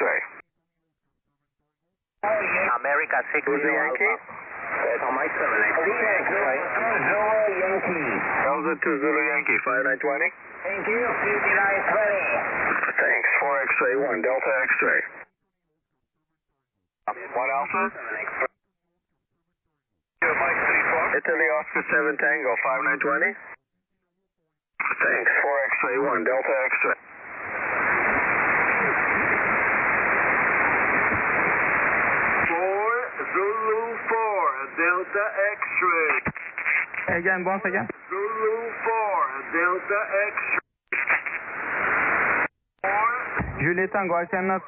X-ray. America 6 Who's the Yankee? That's on my 7 X-ray. Zulu Yankee. Delta 2 Zulu Yankee, 5920. Thank you, 5920. Thanks, 4 X-ray 1, Delta X-ray. 1 Alpha. Italy Oscar 7 Tango, 5920. Thanks, 4 X-ray 1, Delta X-ray. Zulu 4, Delta X-ray. Again, once again. Zulu 4, Delta X-ray. Juliet Tango, Alcena